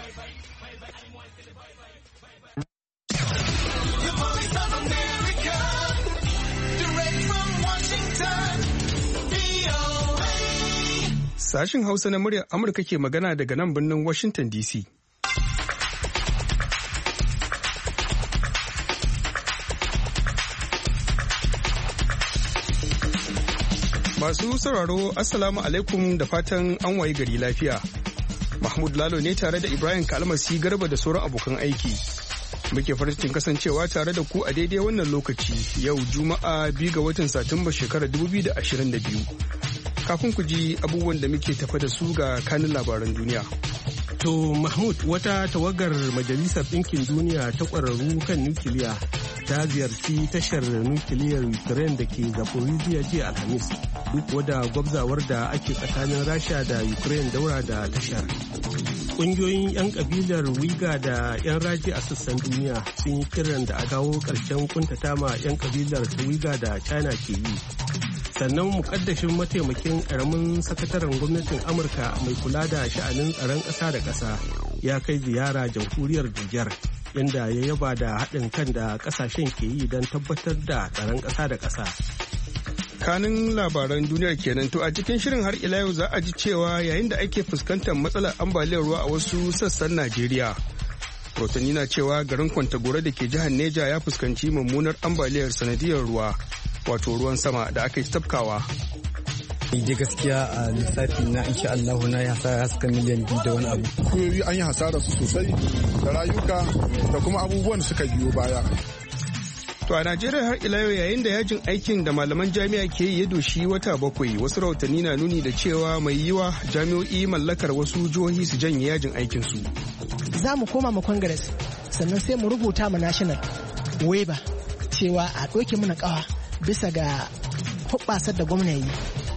Sashin Hausa na muryar Amurka ke magana daga nan birnin Washington DC. Masu sauraro, Assalamu alaikum da fatan an wayi gari lafiya. Mahmud Lalo ne tare da Ibrahim Kalmasi Garba da sauran abokan aiki. Muke farin cikin kasancewa tare da ku a daidai wannan lokaci yau Juma'a 2 ga watan Satumba shekarar 2022. Kafin ku ji abubuwan da muke tafa da su ga kanin labaran duniya. To Mahmud, wata tawagar Majalisar Ɗinkin Duniya ta ƙwararru kan nukiliya ta ziyarci tashar nukiliyar Ukraine da ke Zaporizhia jiya Alhamis, duk wada gwabzawar da ake tsakanin Rasha da Ukraine daura da tashar. Ƙungiyoyin 'yan ƙabilar Wiga da 'yan raji a sassan duniya sun yi kiran da a kawo ƙarshen kuntata ma 'yan ƙabilar ta Wiga da China ke yi. Sannan mukaddashin mataimakin karamin sakataren gwamnatin Amurka mai kula da sha'anin tsaron ƙasa da ƙasa ya kai ziyara jamhuriyar Nijar, inda ya yaba da haɗin kan da ƙasashen ke yi don tabbatar da tsaron ƙasa da ƙasa. Kanin labaran duniyar kenan, to a cikin shirin har ila yau za a ji cewa yayin da ake fuskantar matsalar ambaliyar ruwa a wasu sassan Najeriya. Rotani na cewa garin Kwantagora da ke jihar Neja ya fuskanci mummunar ambaliyar sanadiyar ruwa, wato ruwan sama da aka yi tafkawa. Da gaskiya a lissafi na insha Allah na ya hasara haska miliyan 2 da wani abu. Kuyoyi an yi hasara su sosai da rayuka da kuma abubuwan suka biyo baya. To a Najeriya har ila yau yayin da yajin aikin da malaman jami'a ke yi ya doshi wata 7, wasu rahotanni na nuni da cewa mai yiwa jami'o'i mallakar wasu jihohi su janye yajin aikin su. Za mu koma mu Congress sannan sai mu rubuta mu National Waiver cewa a ɗauke mana ƙawa bisa ga hoɓɓasar da gwamna yi.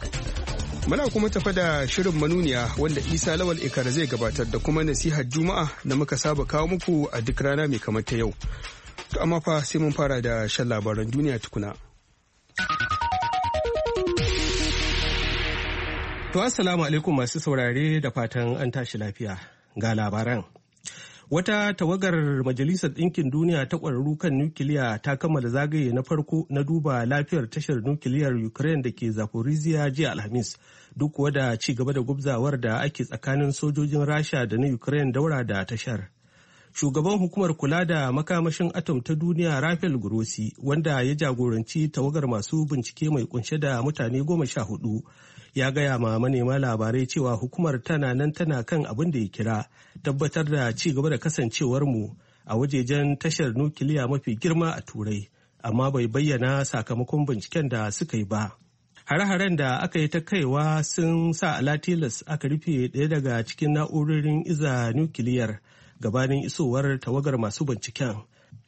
Muna kuma tafa da shirin manuniya wanda Isa Lawal Ikar zai gabatar da kuma nasihar Juma'a da muka saba kawo muku a duk rana mai kamar ta yau. To amma fa sai mun fara da shan labaran duniya tukuna. To assalamu alaikum masu saurare da fatan an tashi lafiya ga labaran. Wata tawagar Majalisar Ɗinkin Duniya ta ƙwararru kan nukiliya ta kammala zagaye na farko na duba lafiyar tashar nukiliyar Ukraine da ke Zaporizhia jiya Alhamis, duk wada ci gaba da gubzawar da ake tsakanin sojojin Rasha da na Ukraine daura da tashar. Shugaban hukumar kula da makamashin atom ta duniya Rafael Grossi, wanda ya jagoranci tawagar masu bincike mai kunshe da mutane 14, ya gaya ma manema labarai cewa hukumar tana nan tana kan abin da ya kira tabbatar da ci gaba da kasancewar mu a wajejen tashar nukiliya mafi girma a Turai, amma bai bayyana sakamakon binciken da suka yi ba. Hare-haren da aka yi ta kaiwa sun sa alatilas aka rufe ɗaya daga cikin na'urorin iza nukiliyar gabanin isowar tawagar masu binciken.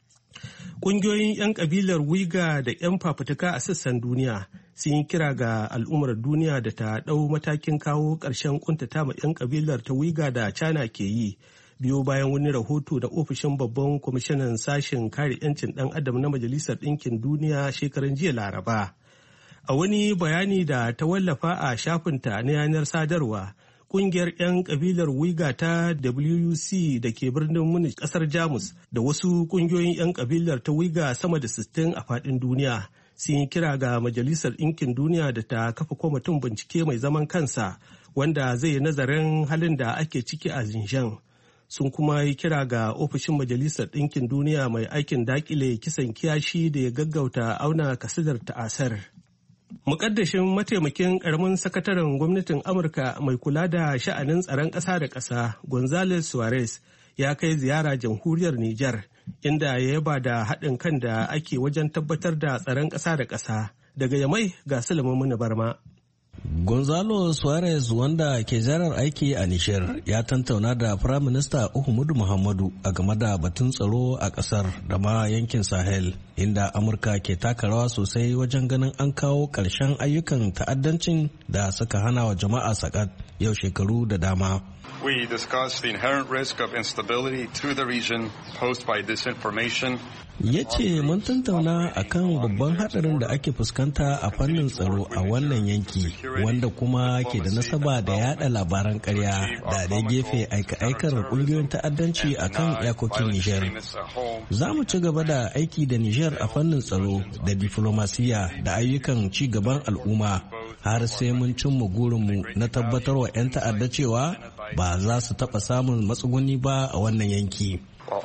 Ƙungiyoyin 'yan ƙabilar Wiga da 'yan fafutuka a sassan duniya sun yi kira ga al'ummar duniya da ta ɗau matakin kawo ƙarshen ƙuntata ma 'yan ƙabilar ta Wiga da China ke yi, biyo bayan wani rahoto da ofishin babban kwamishinan sashen kare 'yancin ɗan adam na Majalisar Ɗinkin Duniya shekaran jiya Laraba. A wani bayani da ta wallafa a shafinta na yanar sadarwa, Ƙungiyar 'yan ƙabilar Wiga ta WUC da ke birnin Munich ƙasar Jamus da wasu ƙungiyoyin 'yan ƙabilar ta Wiga sama da 60 a faɗin duniya sun yi kira ga Majalisar Ɗinkin Duniya da ta kafa kwamitin bincike mai zaman kansa wanda zai yi nazarin halin da ake ciki a Xinjiang. Sun kuma yi kira ga ofishin Majalisar Ɗinkin Duniya mai aikin daƙile kisan kiyashi da ya gaggauta auna kasidar ta'asar. Mukaddashin mataimakin karamin sakataren gwamnatin Amurka mai kula da sha'anin tsaron ƙasa da ƙasa, Gonzales Suarez, ya kai ziyara jamhuriyar Nijar, inda ya yaba da haɗin kan da ake wajen tabbatar da tsaron ƙasa da ƙasa. Daga Yamai ga Sulaiman Barma. Gonzalo Suarez, wanda ke ziyarar aiki a Nishar, ya tantauna da Firaminista Uhumudu Muhammadu a game da batun tsaro a ƙasar da ma yankin Sahel, inda Amurka ke taka rawa sosai wajen ganin an kawo ƙarshen ayyukan ta'addancin da suka hana wa jama'a sakat yau shekaru da dama. We discussed the inherent risk of instability to the region posed by disinformation. Ya ce mun tattauna a kan babban hadarin da ake fuskanta a fannin tsaro a wannan yanki wanda kuma ke da nasaba da yada labaran karya da ɗaya gefe aika-aikar ƙungiyoyin ta'addanci a kan iyakokin Nijar. Za mu ci gaba da aiki da Nijar a fannin tsaro da diflomasiya da ayyukan ci gaban al'umma har sai mun cimma gurinmu na tabbatar wa 'yan ta'adda cewa ba za su taɓa samun matsuguni ba a wannan yanki.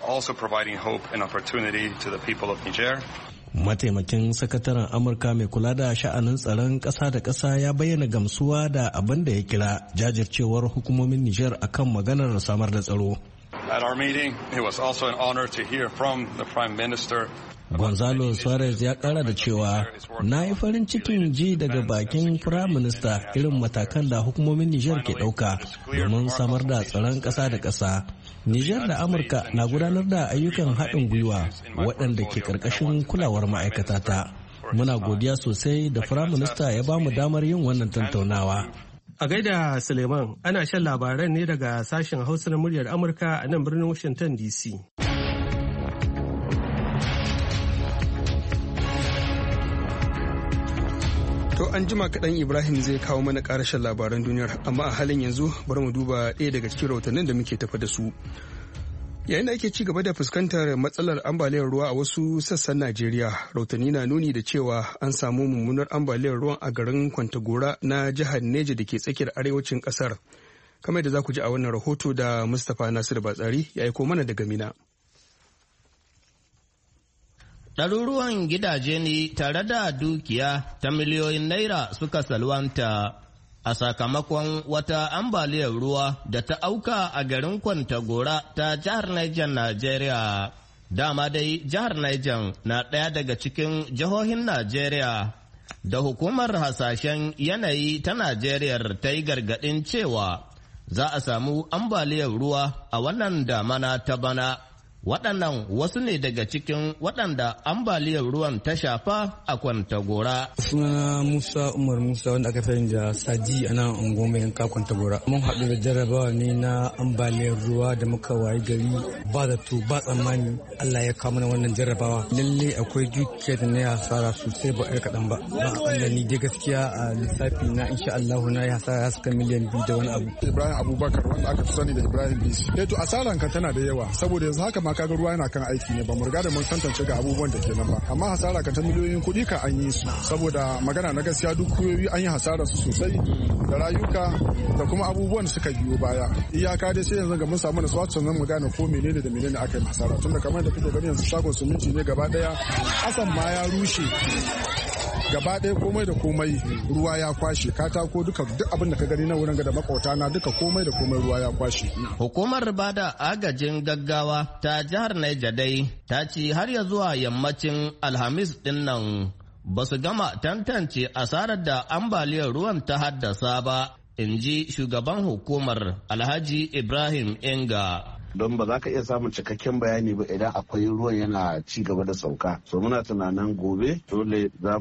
Mataimakin sakataren Amurka mai kula da sha'anin tsaron ƙasa da ƙasa ya bayyana gamsuwa da abin da ya kira jajircewar hukumomin Nijar akan maganar samar da tsaro. At our meeting, it was also an honor to hear from the Prime Minister. Gonzalo Suarez ya kara da cewa na yi farin cikin ji daga bakin Prime Minister irin matakan da hukumomin Nijar ke ɗauka domin samar da tsaron ƙasa da ƙasa. Nijar da Amurka na gudanar da ayyukan haɗin gwiwa waɗanda ke ƙarƙashin kulawar ma'aikata ta. Muna godiya sosai da Prime Minister ya bamu damar yin wannan tattaunawa. A gaida Suleiman, ana shan labaran ne daga sashen Hausa na muryar Amurka a nan birnin Washington DC. To an jima kaɗan Ibrahim zai kawo mana ƙarashin labaran duniyar, amma a halin yanzu bari mu duba ɗaya daga cikin rahotannin da muke tafa da su. Yayin da ake ci gaba da fuskantar matsalar ambaliyar ruwa a wasu sassan Najeriya, rahotanni na nuni da cewa an samu mummunar ambaliyar ruwan a garin Kwantagora na jihar Neja da ke tsakiyar arewacin ƙasar. Kamar da za ku ji a wannan rahoto da Mustapha Nasiru Batsari ya aiko mana daga Mina. Ɗaruruwan gidaje ne tare da dukiya ta miliyoyin naira suka salwanta a sakamakon wata ambaliyar ruwa da ta auka a garin Kwantagora ta jihar Niger, Najeriya. Dama dai jihar Niger na ɗaya daga cikin jihohin Najeriya da hukumar hasashen yanayi ta Najeriya ta yi gargaɗin cewa za a samu ambaliyar ruwa a wannan damana ta bana. Waɗannan wasu ne daga cikin waɗanda ambaliyar ruwan ta shafa a Kwantagora. Sunana Musa Umar Musa wanda aka sani da Saji a nan unguwar mai yanka Kwantagora. Mun haɗu da jarrabawa ne na ambaliyar ruwa da muka wayi gari ba zato ba tsammani Allah ya kawo mana wannan jarrabawa. Lalle akwai dukiya da na hasara sosai ba ɗaya kaɗan ba. Ba akalla ni dai gaskiya a lissafi na insha Allah na yi hasara ya saka miliyan 2 da wani abu. Ibrahim Abubakar wanda aka fi sani da Ibrahim Bisi. To asaran kan tana da yawa saboda yanzu haka ma kaga ruwa yana kan aiki ne ba mu riga da mun tantance ga abubuwan da ke nan ba amma hasara kan ta miliyoyin kuɗi ka an yi su saboda magana na gaskiya duk kuyoyi an yi hasara su sosai da rayuka da kuma abubuwan da suka biyo baya iyaka dai sai yanzu ga mun samu nasuwa sannan mu gane ko menene da menene aka yi hasara tunda kamar da kake gani yanzu shagon suminti ne gaba daya asan ma ya rushe gaba ɗaya komai da komai ruwa ya kwashe katako duka duk abin da ka gani na wurin da makauta na duka komai da komai ruwa ya kwashe. Hukumar bada agajin gaggawa ta jihar Niger dai ta ce har ya zuwa yammacin Alhamis din nan ba su gama tantance asarar da ambaliyar ruwan ta haddasa ba, in ji shugaban hukumar Alhaji Ibrahim Inga. don ba za ka iya samun cikakken bayani ba idan akwai ruwan yana ci gaba da sauka. So muna tunanin gobe dole za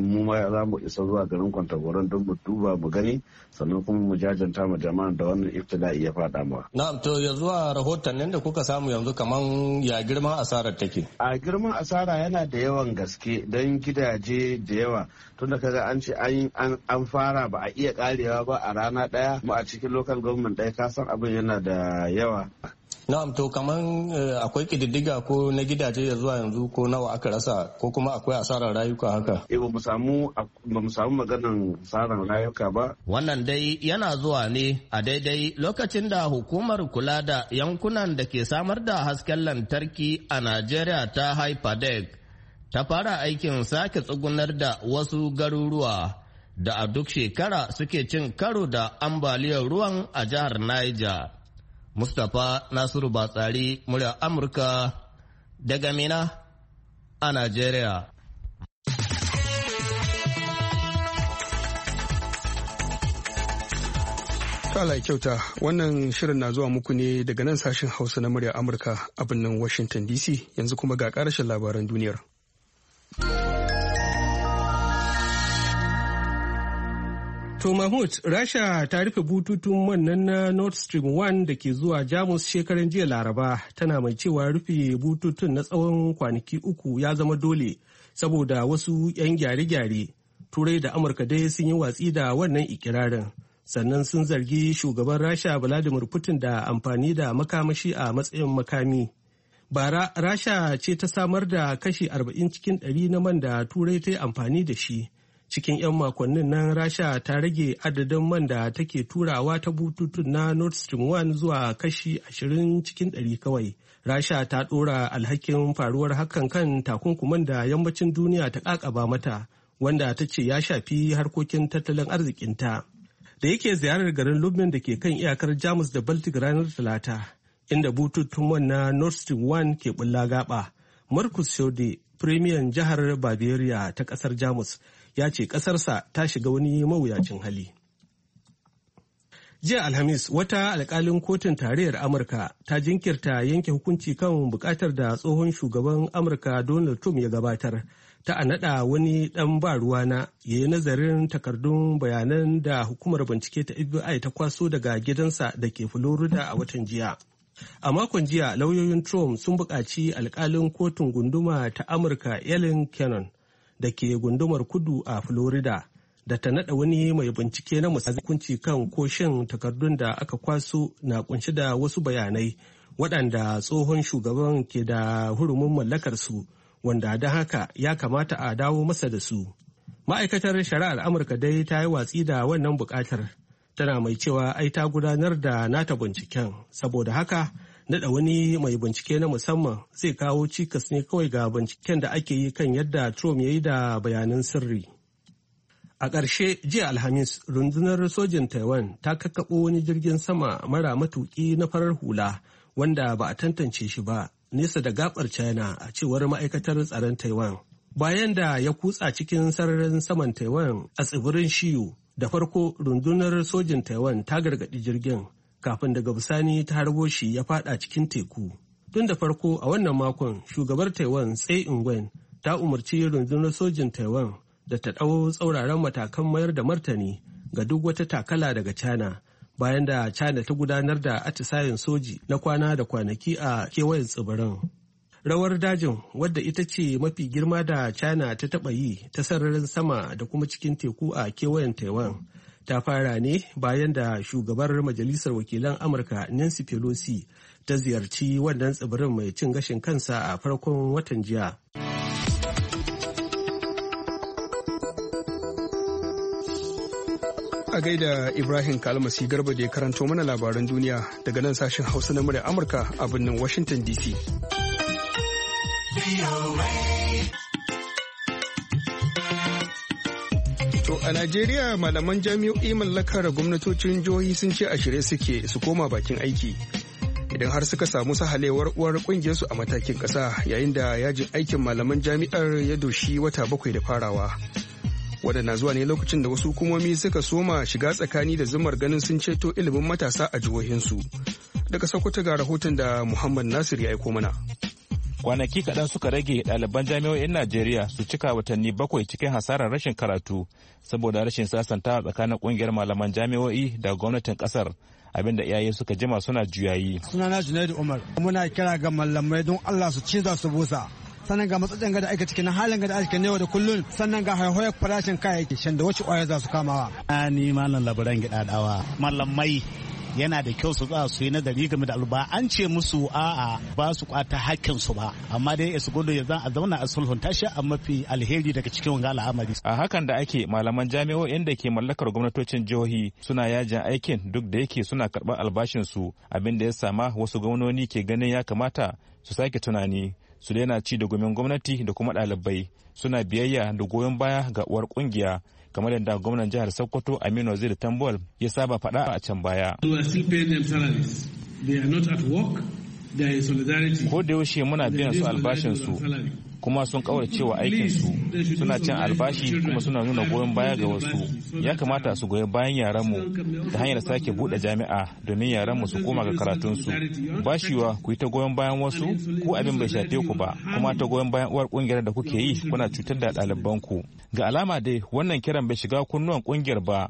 mu isa zuwa garin Kwantagoran don mu duba mu gani sannan kuma mu jajanta ma jama'an da wannan ibtila'i ya faɗa ma. Na'am, to ya zuwa rahotannin da kuka samu yanzu kaman ya girman asarar take? A girman asara yana da yawan gaske don gidaje da yawa tunda kaga an ce an fara ba a iya karewa ba a rana ɗaya mu a cikin local government ɗaya ka san abin yana da yawa. Na'am, to kaman akwai kididdiga ko na gidaje ya zuwa yanzu ko nawa aka rasa ko kuma akwai asarar rayuka haka? Ba mu samu maganan asarar rayuka ba. Wannan dai yana zuwa ne a daidai lokacin da hukumar kula da yankunan da ke samar da hasken lantarki a Najeriya ta Hyperdeck ta fara aikin sake tsugunar da wasu garuruwa da a duk shekara suke cin karo da ambaliyar ruwan a jihar Niger. Mustapha Nasiru Batsari, murya Amurka daga Mina a Najeriya. Kala kyauta, wannan shirin na zuwa muku ne daga nan sashen Hausa na murya Amurka a birnin Washington DC, yanzu kuma ga ƙarashin labaran duniyar. To Mahmud, Rasha ta rufe bututun wannan na Nord Stream 1 da ke zuwa Jamus shekaran jiya Laraba, tana mai cewa rufe bututun na tsawon kwanaki 3 ya zama dole saboda wasu 'yan gyare-gyare Turai da Amurka dai sun yi watsi da wannan ikirarin. Sannan sun zargi shugaban Rasha Vladimir Putin da amfani da makamashi a matsayin makami. Bara Rasha ce ta samar da kashi 40 cikin 100 na man da Turai ta yi amfani da shi. Cikin 'yan makonnin nan Rasha ta rage adadin man da take turawa ta bututun na Nord Stream 1 zuwa kashi 20 cikin 100 kawai. Rasha ta ɗora alhakin faruwar hakan kan takunkuman da yammacin duniya ta ƙaƙaba mata, wanda ta ce ya shafi harkokin tattalin arzikinta. Da yake ziyarar garin Lubmin da ke kan iyakar Jamus da Baltic ranar Talata, inda bututun man na Nord Stream 1 ke bulla gaba. Markus Schode, Premier jihar Bavaria ta ƙasar Jamus, ya ce ƙasarsa ta shiga wani mawuyacin hali. Jiya Alhamis, wata alkalin kotun tarayyar Amurka ta jinkirta yanke hukunci kan bukatar da tsohon shugaban Amurka Donald Trump ya gabatar ta a naɗa wani ɗan ba ruwana ya yi nazarin takardun bayanan da hukumar bincike ta FBI ta kwaso daga gidansa da ke Florida a watan jiya. A makon jiya, lauyoyin Trump sun buƙaci alkalin kotun gunduma ta Amurka Ellen Cannon da ke gundumar kudu a Florida da ta naɗa wani mai bincike na hukunci kan koshin takardun da aka kwaso na kunshi da wasu bayanai waɗanda tsohon shugaban ke da hurumin mallakarsu, wanda don haka ya kamata a dawo masa da su. Ma'aikatar shari'ar Amurka dai ta yi watsi da wannan buƙatar, tana mai cewa ai ta gudanar da nata binciken, saboda haka naɗa wani mai bincike na musamman zai kawo cikas ne kawai ga binciken da ake yi kan yadda Trump ya yi da bayanan sirri. A ƙarshe jiya Alhamis, rundunar sojin Taiwan ta kakkaɓo wani jirgin sama mara matuƙi na farar hula wanda ba a tantance shi ba nesa da gabar China, a cewar ma'aikatar tsaron Taiwan. Bayan da ya kutsa cikin sararin saman Taiwan a tsibirin Shiyu, da farko rundunar sojin Taiwan ta gargaɗi jirgin kafin daga bisani ta harbo shi ya faɗa cikin teku. Tun da farko a wannan makon, shugabar Taiwan Tsai Ing-wen ta umarci rundunar sojin Taiwan da ta ɗau tsauraran matakan mayar da martani ga duk wata takala daga China, bayan da China ta gudanar da atisayen soji na kwana da kwanaki a kewayen tsibirin. Rawar dajin, wadda ita ce mafi girma da China ta taɓa yi ta sararin sama da kuma cikin teku a kewayen Taiwan, ta fara ne bayan da shugabar Majalisar Wakilan Amurka Nancy Pelosi ta ziyarci wannan tsibirin mai cin gashin kansa a farkon watan jiya. A gaida Ibrahim Kalmasi Garba da ya karanto mana labaran duniya daga nan sashen Hausa na muryar Amurka a birnin Washington DC. To a Najeriya malaman jami'o'i mallakar gwamnatocin jihohi sun ce a shirye suke su koma bakin aiki idan har suka samu sahalewar uwar kungiyarsu a matakin ƙasa, yayin da yajin aikin malaman jami'ar ya doshi wata 7 da farawa. Waɗanda zuwa ne lokacin da wasu hukumomi suka soma shiga tsakani da zumar ganin sun ceto ilimin matasa a jihohinsu. Daga Sokoto ga rahoton da Muhammad Nasir ya aiko mana. Kwanaki kaɗan suka rage ɗaliban jami'o'in Najeriya su cika watanni 7 cikin hasarar rashin karatu saboda rashin sasanta tsakanin ƙungiyar malaman jami'o'i da gwamnatin ƙasar, abinda iyaye suka jima suna juyayi. Sunana Junaidu Umar, muna kira ga malamai don Allah su ciza su busa. Sannan ga matsatsen gada aika cikin halin gada aika yau da kullun, sannan ga haihuwar farashin kayayyaki shan da wacce ƙwaya za su kamawa. Ni malam labaran gidadawa malamai yana da kyau su tsaya su yi nazari game da alba, an ce musu a'a ba su kwata hakkin su ba, amma dai su gudu ya zan a zauna a sulhunta shi a mafi alheri daga cikin wanga al'amari. A hakan da ake malaman jami'o'in da ke mallakar gwamnatocin jihohi suna yajin aikin duk da yake suna karɓar albashin su, abin da ya sama wasu gwamnoni ke ganin ya kamata su sake tunani su daina ci da gumin gwamnati da kuma ɗalibai, suna biyayya da goyon baya ga uwar kungiya kamar yadda gwamnan jihar Sokoto Aminu Waziri Tambuwal ya saba faɗa a can baya. Ko da yaushe muna biyan su albashin su kuma sun kauracewa aikin su, suna cin albashi kuma suna nuna goyon baya ga wasu. Ya kamata su goyi bayan yaranmu ta hanyar sake buɗe jami'a domin yaranmu su koma ga karatunsu. Bashiwa ku yi ta goyon bayan wasu ko abin bai shafe ku ba, kuma ta goyon bayan uwar kungiyar da kuke yi kuna cutar da ɗalibanku. Ga alama dai wannan kiran bai shiga kunnuwan kungiyar ba.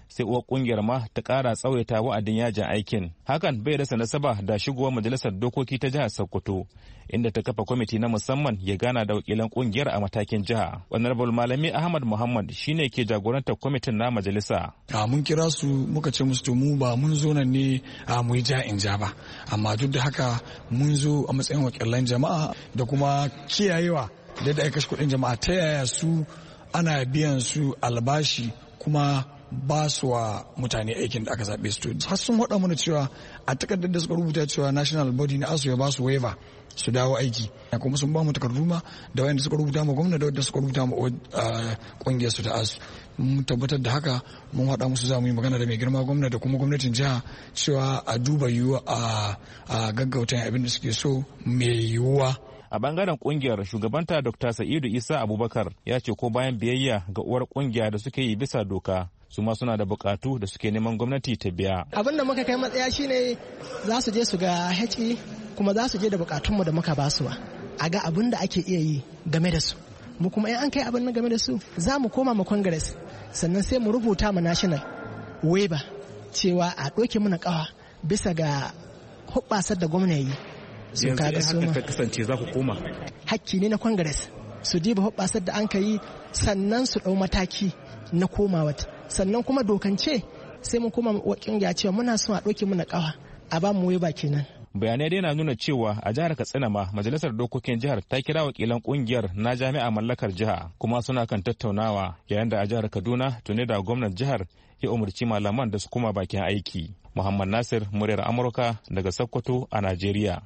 sai uwar kungiyar ma ta kara tsawaita wa'adin yajin aikin. Hakan bai rasa nasaba da shigowar majalisar dokoki ta jihar Sokoto, inda ta kafa kwamiti na musamman ya gana da wakilan kungiyar a matakin jiha. Honorable Malami Ahmad Muhammad shine ke jagorantar kwamitin na majalisa. Mun kira su muka ce musu to mu ba mun zo nan ne mu yi ja in ja ba, amma duk da haka mun zo a matsayin wakilan jama'a da kuma kiyayewa da aka kashe kuɗin jama'a, ta yaya su ana biyan su albashi kuma ba su wa mutane aikin da aka zaɓe su. Har sun haɗa mana cewa a takardar da suka rubuta cewa national body na asu ya ba su waiver su dawo aiki, kuma sun ba mu takardu ma da wayanda suka rubuta ma gwamna da wanda suka rubuta ma kungiyar su ta asu. Mun tabbatar da haka, mun haɗa musu za mu yi magana da mai girma gwamna da kuma gwamnatin jiha cewa a duba yiwuwa a gaggauta abin da suke so mai yiwuwa. A bangaren kungiyar, shugabanta Dr. Sa'idu Isa Abubakar ya ce ko bayan biyayya ga uwar kungiya da suke yi bisa doka, su ma suna da bukatu da suke neman gwamnati ta biya. Abin da muka kai matsaya shine za su je su ga HE, kuma za su je da bukatunmu da muka basuwa a ga abin da ake iya yi game da su. Mu kuma in an kai abin game da su za mu koma mu Congress, sannan sai mu rubuta mu National waiver cewa a ɗauke mana ƙawa bisa ga hubbasar da gwamna yi. Yanzu haka ta kasance za ku koma. Hakki ne na Congress su diba hubbasar da an yi, sannan su ɗau mataki na komawa. Sannan kuma dokance sai mun koma kungiya cewa muna son a ɗauke mana ƙawa a ba mu waiver kenan. Bayanai dai na nuna cewa a jihar Katsina ma majalisar dokokin jihar ta kira wakilan kungiyar na jami'a mallakar jiha, kuma suna kan tattaunawa, yayin da a jihar Kaduna tuni da gwamnan jihar ya umarci malaman da su koma bakin aiki. Muhammad Nasir, muryar Amurka daga Sokoto a Najeriya.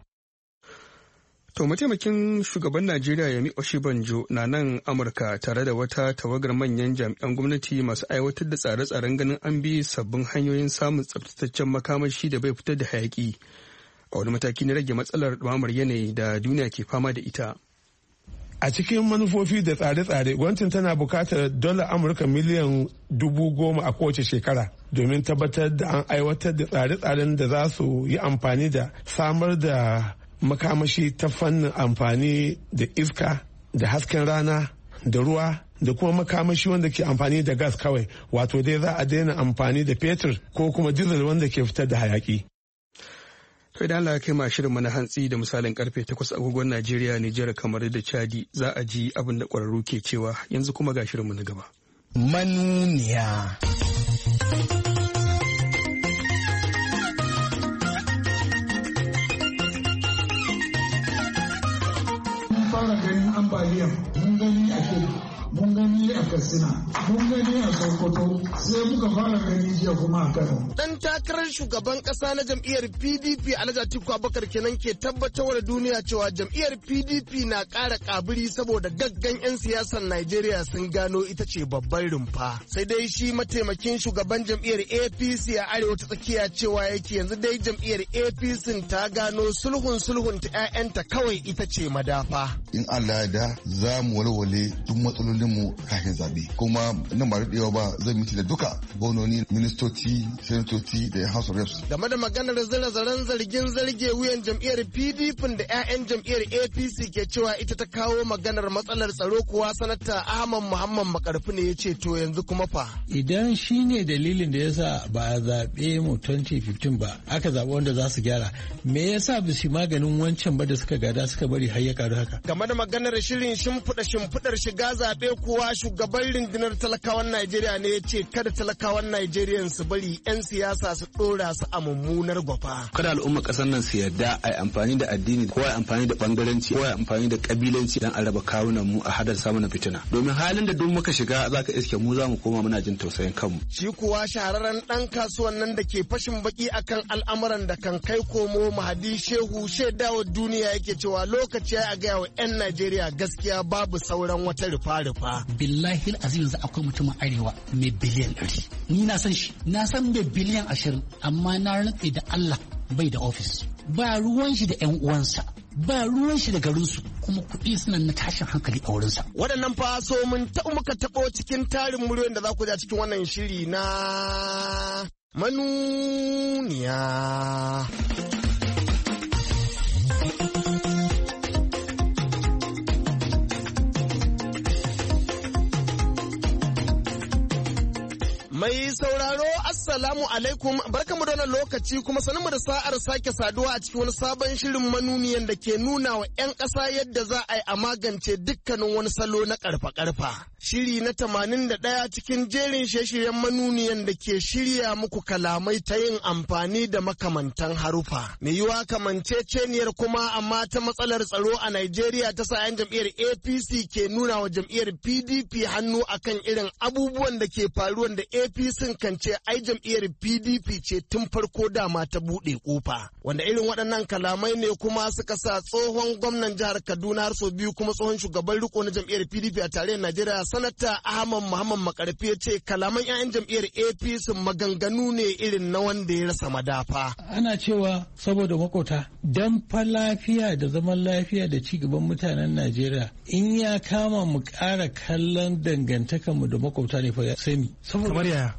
To mataimakin shugaban Najeriya Yemi Oshibanjo na nan Amurka tare da wata tawagar manyan jami'an gwamnati masu aiwatar da tsare-tsaren ganin an bi sabbin hanyoyin samun tsabtataccen makamashi da bai fitar da hayaki a wani mataki na rage matsalar ɗumamar yanayi da duniya ke fama da ita. A cikin manufofi da tsare-tsare, gwamnatin tana bukatar $10 miliyan 10,000 a kowace shekara domin tabbatar da an aiwatar da tsare-tsaren da za su yi amfani da samar da makamashi ta fannin amfani da iska da hasken rana da ruwa da kuma makamashi wanda ke amfani da gas kawai, wato dai za a daina amfani da fetur ko kuma diesel wanda ke fitar da hayaki. Kai da Allah kai ma shirin mana hantsi da misalin karfe 8 agogon Najeriya, Nijar, kamar da Chadi za a ji abin da ƙwararru ke cewa. Yanzu kuma ga shirinmu na gaba. Manuniya. Fara ganin ambaliyan mun gani a Kebbi, mun gani a Katsina, mun gani a Sokoto, sai muka fara gani jiya kuma a Kano. Dan takarar shugaban kasa na jam'iyyar PDP Alhaji Atiku Abubakar kenan ke tabbatar da duniya cewa jam'iyyar PDP na ƙara kabiri saboda gaggan 'yan siyasar Najeriya sun gano ita ce babban rumfa. Sai dai shi mataimakin shugaban jam'iyyar APC a arewa ta tsakiya cewa yake yanzu dai jam'iyyar APC ta gano sulhun ta 'ya'yanta kawai ita ce madafa. In Allah ya da za mu walwale duk matsalolinmu kafin zaɓe. Kuma nan ba daɗewa ba zai miti da duka gwamnoni, ministoci, senatoci da House of Reps. Game da maganar zaren zargin zarge wuyan jam'iyyar PDP da 'ya'yan jam'iyyar APC ke cewa ita ta kawo maganar matsalar tsaro kuwa sanata Ahmad Muhammad Makarfi ne ya ce to yanzu kuma fa. Idan shi ne dalilin da yasa ba a zaɓe mu 2015 ba aka zaɓi wanda za su gyara, me yasa ba su maganin wancan ba da suka gada suka bari har ya karu haka. Game da maganar shirin shimfiɗar shiga zaɓe kuwa shugaban rundunar talakawan Najeriya ne ya ce kada talakawan Najeriya su bari 'yan siyasa su ɗora su a mummunar gwafa. Kada al'umma ƙasar nan su yarda a yi amfani da addini ko a yi amfani da ɓangaranci ko a yi amfani da ƙabilanci don a raba kawunan mu a hadar samun fitina. Domin halin da duk muka shiga za ka iske mu za mu koma muna jin tausayin kanmu. Shi kuwa shahararren ɗan kasuwan nan da ke fashin baki akan al'amuran da kan kai komo Mahadi Shehu shaidawa duniya yake cewa lokaci ya gaya wa 'yan Najeriya gaskiya babu sauran wata rufa-rufa. Billahi azim yanzu akwai mutumin arewa mai biliyan 100. Ni na san shi, na san mai biliyan 20, amma na rantse da Allah bai da ofis. Ba ruwan shi da 'yan uwansa. Ba ruwan shi da garinsu, kuma kuɗi suna na tashin hankali a wurinsa. Waɗannan fa so mun muka taɓo cikin tarin muryoyin da za ku ja cikin wannan shiri na manuniya. Mai sauraro Assalamu alaikum, barkamu da wannan lokaci kuma sanin mu da sa'ar sake saduwa a cikin wani sabon shirin manuniyan da ke nuna wa 'yan ƙasa yadda za a yi a magance dukkanin wani salo na ƙarfa-ƙarfa. Shiri na 81 cikin jerin shirye-shiryen manuniyan da ke shirya muku kalamai ta yin amfani da makamantan harufa. Mai yiwa kamanceceniyar kuma amma ta matsalar tsaro a Najeriya ta sa 'yan jam'iyyar APC ke nuna wa jam'iyyar PDP hannu akan irin abubuwan da ke faruwan da APC kan ce ai jam'iyyar PDP ce tun farko dama ta buɗe kofa. Wanda irin waɗannan kalamai ne kuma suka sa tsohon gwamnan jihar Kaduna har sau biyu kuma tsohon shugaban riko na jam'iyyar PDP a tarayyar Najeriya sanata Ahmad Muhammad Makarfi ya ce kalaman 'ya'yan jam'iyyar APC maganganu ne irin na wanda ya rasa madafa. Ana cewa saboda makota dan fa lafiya da zaman lafiya da ci gaban mutanen Najeriya in ya kama mu ƙara kallon dangantakarmu da makota ne fa sai mi. Kamar yaya?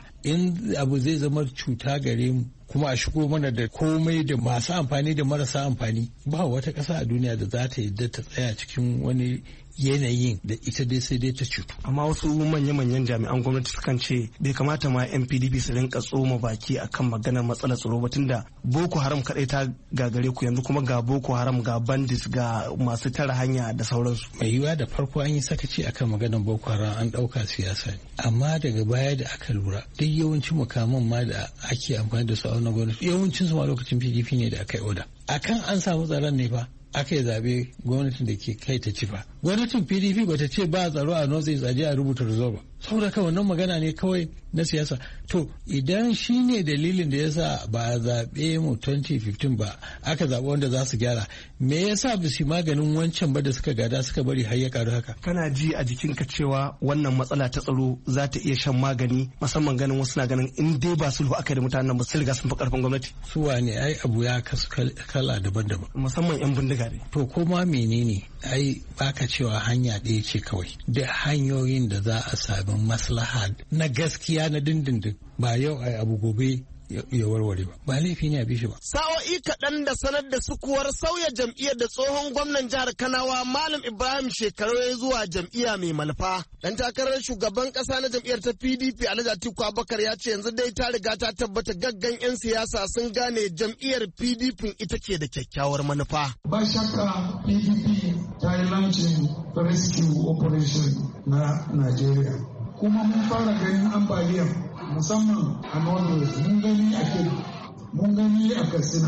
In abu zai zama cuta gare mu kuma a shigo mana da komai da masu amfani da marasa amfani ba wata ƙasa a duniya da za ta yadda ta tsaya cikin wani yanayin da ita dai sai dai ta cutu. Amma wasu manya-manyan jami'an gwamnati sukan ce bai kamata ma 'yan PDP su rinka tsoma baki akan maganar matsalar tsaro ba tunda Boko Haram kadai ta gagare ku yanzu kuma ga Boko Haram ga bandits ga masu tara hanya da sauransu. Mai yiwuwa da farko an yi sakaci akan maganar Boko Haram an ɗauka siyasa ne. Amma daga baya da aka lura duk yawancin mukaman ma da ake amfani da su a wannan gwamnati yawancin su ma lokacin PDP ne da aka yi oda. Akan an samu tsaron ne fa aka yi zaɓe gwamnatin da ke kai ta ci ba. Gwamnatin PDP ba ta ce ba tsaro a North East aje a rubuta result ba. Saboda kawai wannan magana ne kawai na siyasa. To idan shi ne dalilin da yasa ba a zaɓe mu 2015 ba aka zaɓi wanda za su gyara me yasa ba su maganin wancan ba da suka gada suka bari har ya karu haka. Kana ji a jikinka cewa wannan matsala ta tsaro za ta iya shan magani musamman ganin wasu na ganin in dai ba sulhu aka da mutanen ba su riga sun fi karfin gwamnati. Su wane ai abu ya kasu kala daban-daban. Musamman 'yan bindiga ne. To kuma menene ai baka cewa hanya ɗaya ce kawai da hanyoyin da za a sami maslaha na gaskiya na dindindin ba yau ai abu gobe ya warware ba laifi ne a bishi ba. Sa'o'i kaɗan da sanar da sukuwar sauya jam'iyyar da tsohon gwamnan jihar Kanawa Malam Ibrahim Shekaru ya zuwa jam'iyya mai malfa. Dan takarar shugaban ƙasa na jam'iyyar ta PDP Alhaji Atiku Abubakar ya ce yanzu dai ta riga ta tabbata gaggan 'yan siyasa sun gane jam'iyyar PDP ita ke da kyakkyawar manufa. Ba shakka PDP ta yi launching rescue operation na Najeriya. Kuma mun fara ganin ambaliyan musamman a Northwest mun gani a Kebbi, mun gani a Katsina,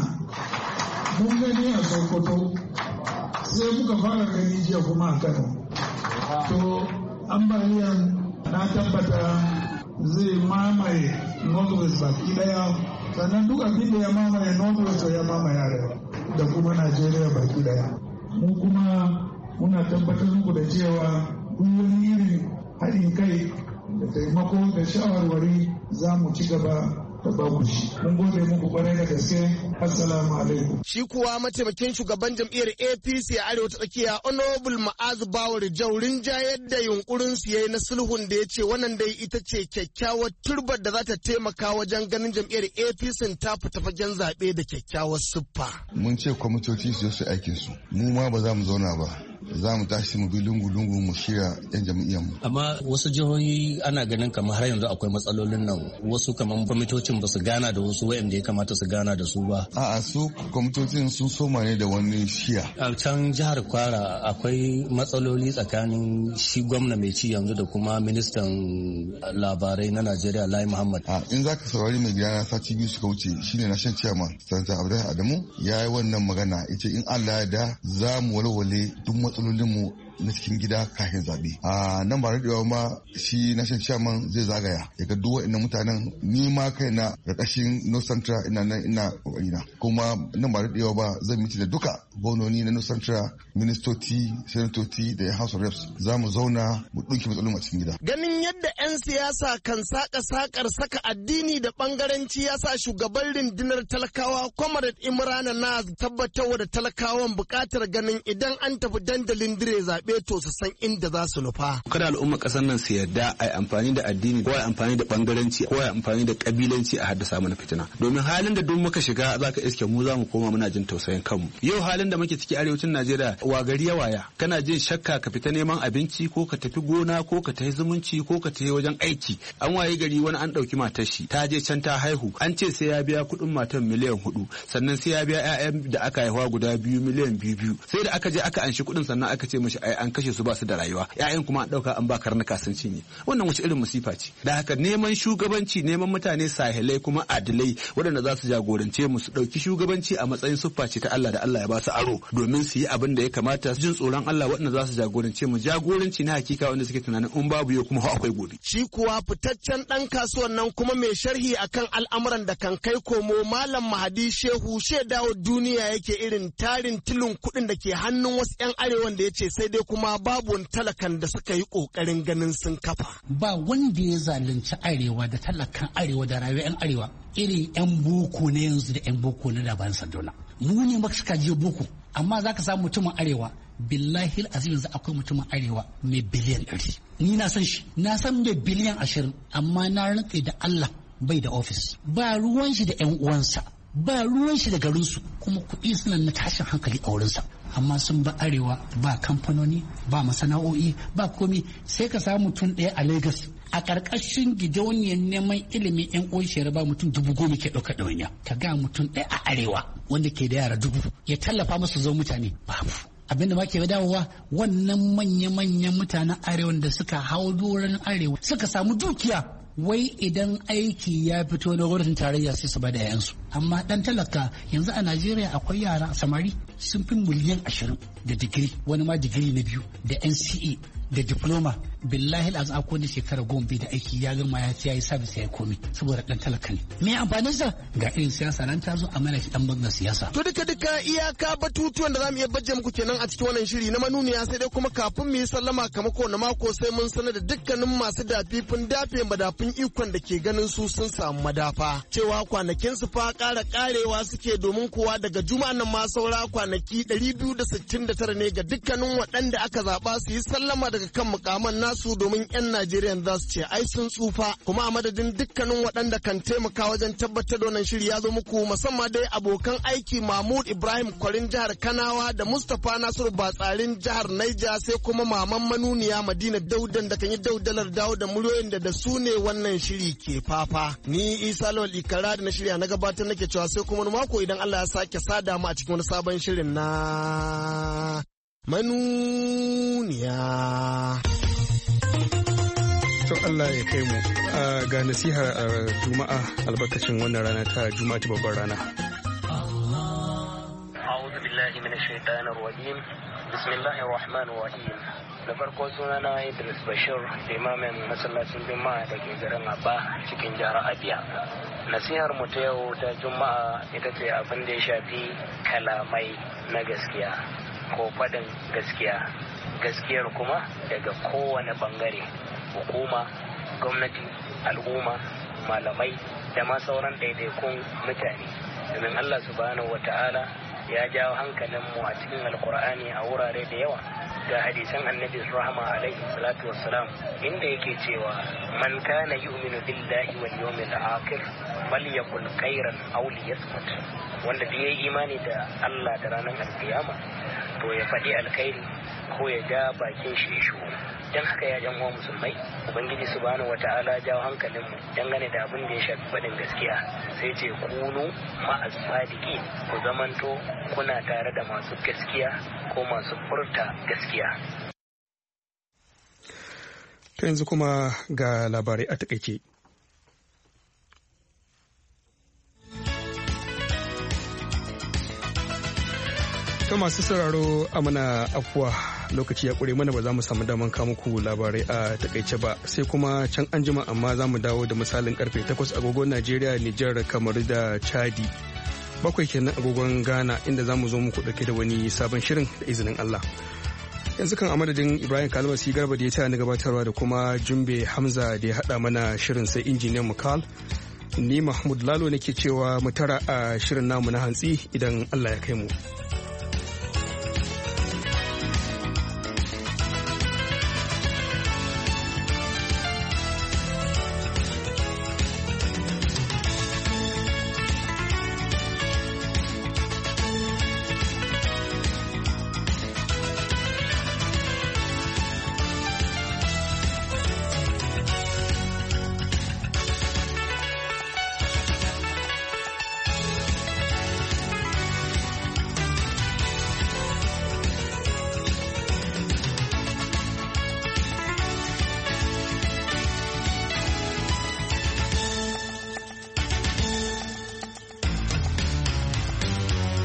mun gani a Sokoto, sai muka fara gani jiya kuma a Kano. To ambaliyan na tabbata zai mamaye Northwest baki daya, sannan duk abin da ya mamaye Northwest ya mamaye Arewa da kuma Najeriya baki daya. Mu kuma muna tabbatar muku da cewa duk wani irin haɗin kai da taimako da shawarwari za mu ci gaba da baku shi. Mun gode muku kwarai da gaske. Assalamu alaikum. Shi kuwa mataimakin shugaban jam'iyyar APC a Arewa ta Tsakiya Honorable Ma'azu Bawar Jaurin jayar da yunkurin su yayi na sulhun da ya ce wannan dai ita ce kyakkyawar turbar da za ta taimaka wajen ganin jam'iyyar APC ta fita fagen zaɓe da kyakkyawar siffa. Mun ce kwamitoci su yi aikin su. Mu ma ba za mu zauna ba. Za mu tashi mu bi lungu-lungu mu shirya 'yan jam'iyyarmu. Amma wasu jihohi ana ganin kamar har yanzu akwai matsalolin nan wasu kamar kwamitocin ba su gana da wasu waɗanda ya kamata su gana da su ba. A'a su kwamitocin sun soma ne da wani shiya. A can jihar Kwara akwai matsaloli tsakanin shi gwamna mai ci yanzu da kuma ministan labarai na Najeriya Lai Muhammad. In za ka saurari mai gida na sati biyu suka wuce shine na shan ciyaman Sanata Abdullahi Adamu ya yi wannan magana ita in Allah ya da za mu walwale duk matsalolinmu na cikin gida kafin zaɓe. A nan ba daɗewa ma shi national chairman zai zagaya ya ga duk waɗannan mutanen ni ma kai na ƙarƙashin North Central ina nan ina ƙoƙari na kuma nan ba daɗewa ba zan miti da duka gwamnoni na North Central ministoci senatoci da House of Reps za mu zauna mu ɗauki matsalolin a cikin gida. Ganin yadda 'yan siyasa kan sakar saka addini da ɓangaranci ya sa shugaban rundunar talakawa Comrade Imrana na tabbatar da talakawan buƙatar ganin idan an tafi dandalin dire zaɓe zaɓe to su san inda za su nufa. Kada al'umma ƙasar nan su yarda a yi amfani da addini ko a yi amfani da bangaranci ko a yi amfani da kabilanci a haddasa mana fitina. Domin halin da duk muka shiga za ka iske mu za mu koma muna jin tausayin kanmu. Yau halin da muke ciki arewacin Najeriya wa gari ya waya. Kana jin shakka ka fita neman abinci ko ka tafi gona ko ka tafi zumunci ko ka tafi wajen aiki. An waye gari wani an ɗauki matar shi ta je can ta haihu an ce sai ya biya kuɗin matar miliyan 4 sannan sai ya biya 'ya'yan da aka haihuwa guda 2 miliyan 2 sai da aka je aka anshi kuɗin sannan aka ce mashi an kashe su ba su da rayuwa 'ya'yan kuma an ɗauka an ba karnuka sun cinye. Wannan wace irin musifa ce. Da haka neman shugabanci neman mutane sahilai kuma adilai waɗanda za su jagorance mu su ɗauki shugabanci a matsayin siffa ce ta Allah da Allah ya ba su aro domin su yi abin da ya kamata jin tsoron Allah waɗanda za su jagorance mu jagoranci na hakika wanda suke tunanin in babu yau kuma akwai gobe. Shi kuwa fitaccen ɗan kasuwan nan kuma mai sharhi akan al'amuran da kan kai komo Malam Mahadi Shehu shaidawa duniya yake irin tarin tilin kuɗin da ke hannun wasu 'yan arewan da ya ce sai dai kuma babu wani talakan da suka yi ƙoƙarin ganin sun kafa. Ba wanda ya zalunci arewa da talakan arewa da rayuwar 'yan arewa irin 'yan boko na yanzu da 'yan boko na da bayan Sardauna. Mu ne maka suka je boko amma za ka samu mutumin arewa billahi azim yanzu akwai mutumin arewa mai biliyan 100. Ni na san shi na san mai biliyan 20 amma na rantse da Allah bai da ofis ba ruwan shi da 'yan uwansa ba ruwan shi da garinsu kuma kuɗi suna na tashin hankali a wurinsa amma sun ba arewa ba kamfanoni ba masana'o'i ba komi sai ka samu mutum ɗaya a Lagos a ƙarƙashin gidauniyar neman ilimin 'yan ƙunshiyar ba mutum 10,000 ke ɗauka ɗawainiya ka ga mutum ɗaya a arewa wanda ke da yara 1000 ya tallafa musu zo mutane babu. Abinda ma ke dawowa wannan manya-manyan mutanen arewa da suka hau doron arewa suka samu dukiya wai idan aiki ya fito na gwamnatin tarayya sai su bada yayansu amma dan talaka yanzu a Najeriya akwai yara samari sun fi miliyan 20 da digiri wani ma digiri na 2 da NCE da diploma billahi al'azim akwai wani shekara 10 bai da aiki ya gama ya yi sabis ya yi komi saboda dan talaka ne me amfanin sa ga irin siyasa nan ta zo a mana dan bangar siyasa. To duka iyaka batutuwan da zamu iya bajje muku kenan a cikin wannan shiri na manuniya sai dai kuma kafin mu yi sallama kamar kowane mako sai mun sanar da dukkanin masu dafifin dafe madafin ikon da ke ganin su sun samu madafa cewa kwanakin su fa ƙara ƙarewa suke domin kuwa daga juma'an nan ma saura kwanaki 269 ne ga dukkanin waɗanda aka zaɓa su yi sallama daga kan mukaman nasu domin 'yan Najeriya za su ce ai sun tsufa kuma a madadin dukkanin waɗanda kan taimaka wajen tabbatar da wannan shiri ya zo muku musamman dai abokan aiki Mahmud Ibrahim Kwarin jihar Kanawa da Mustapha Nasiru Batsarin jihar Naija sai kuma maman manuniya Madina Daudan da kan yi daudalar dawo da muryoyin da su ne wannan shiri ke fafa. Ni Isa Lawal Ikara da na shirya na gabatar nake cewa sai kuma mako idan Allah ya sake sada mu a cikin wani sabon shirin na manuniya. To Allah ya kai mu ga nasihar Juma'a albarkacin wannan rana ta Juma'a ta babbar rana. A'udhu billahi minash shaitanir rajim. Bismillahir rahmanir rahim. Da farko sunana Idris Bashir, limamin masallacin Juma'a da ke garin Abba cikin jihar Abia. Nasihar mu ta yau ta Juma'a ita ce abin da ya shafi kalamai na gaskiya ko faɗin gaskiya. Gaskiyar kuma daga kowane bangare, hukuma, gwamnati, al'umma, malamai da ma sauran ɗaiɗaikun mutane. Domin Allah subhanahu wata'ala ya jawo hankalinmu a cikin alkur'ani a wurare da yawa ga hadisan annabi rahama alaihi salatu wassalam inda yake cewa man kana yu'minu billahi wal yawmil akhir falyakul khairan aw liyasmut, wanda da yayi imani da Allah da ranar alkiyama to ya faɗi alkhairi ko ya ja bakin shi shiru. Dan haka ya jan uwa musulmai, ubangiji subhanahu wata'ala jawo hankalin mu dangane da abin da ya shafi faɗin gaskiya, sai ce kunu ma'as sadiqin, ku zamanto kuna tare da masu gaskiya ko masu furta gaskiya. To yanzu kuma ga labarai a takaice. To masu sauraro a mana afuwa lokaci ya ƙure mana ba za mu samu daman kawo muku labarai a takaice ba sai kuma can an jima amma za mu dawo da misalin karfe 8 agogon Najeriya, Nijar, Kamaru da Chadi. 7 kenan agogon Ghana inda za mu zo muku dauke da wani sabon shirin da izinin Allah. Yanzu kan a madadin Ibrahim Kalmasi Garba da ya taya ni gabatarwa da kuma Jumbe Hamza da ya haɗa mana shirin sai injiniyan Mukal. Ni Mahmud Lalo nake cewa mu tara a shirin namu na hantsi idan Allah ya kai mu.